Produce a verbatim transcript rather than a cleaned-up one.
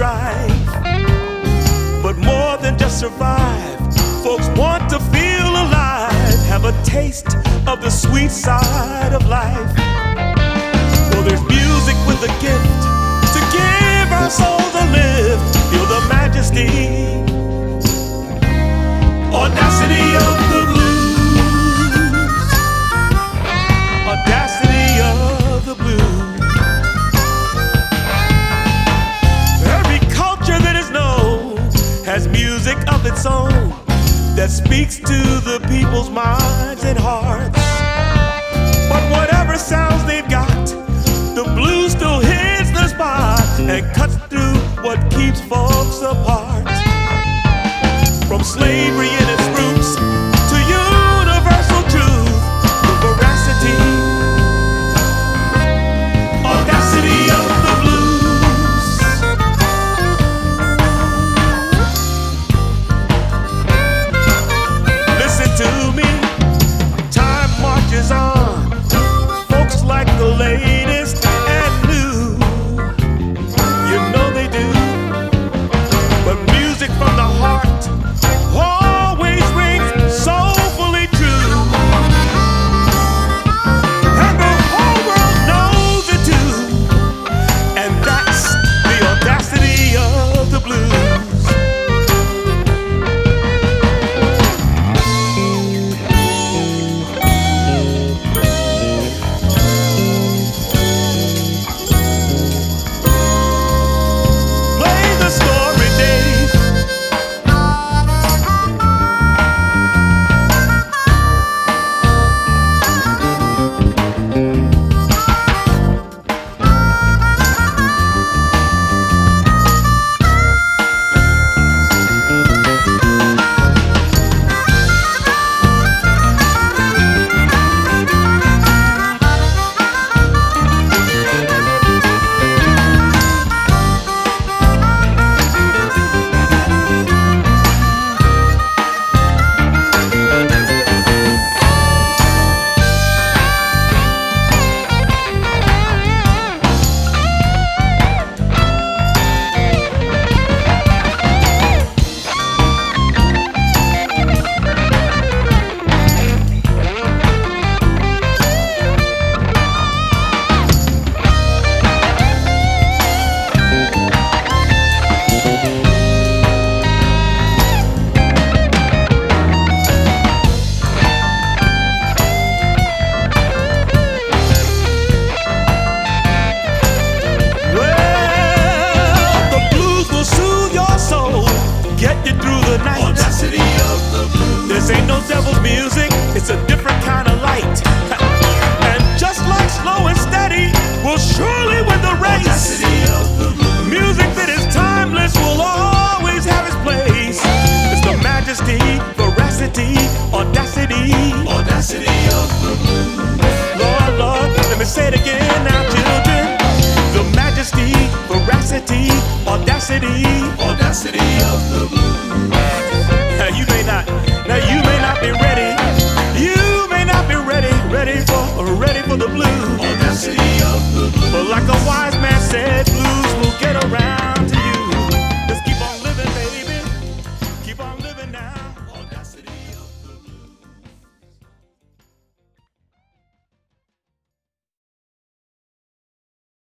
strife. But more than just survive, folks want to feel alive, have a taste of the sweet side of life. So there's music with a gift to give our souls a lift. Feel the majesty, audacity of the blues, audacity of the blues. Every culture that is known has music of its own that speaks to the people's minds and hearts. But whatever sounds they've got, the blues still hits the spot and cuts through what keeps folks apart. From slavery in its roots to universal truth, the veracity, audacity of the blues. Listen to me, time marches on. Folks like the latest and new, you know they do. But music from the heart always rings soulfully true, and the whole world knows it too. And that's the audacity of the blues. Play the story, Dave. This ain't no devil's music, it's a different kind of light. And just like slow and steady will surely win the race. Music that is timeless will always have its place. It's the majesty, veracity, audacity, audacity of the blues. Lord, Lord, let me say it again now, children. The majesty, veracity, audacity, audacity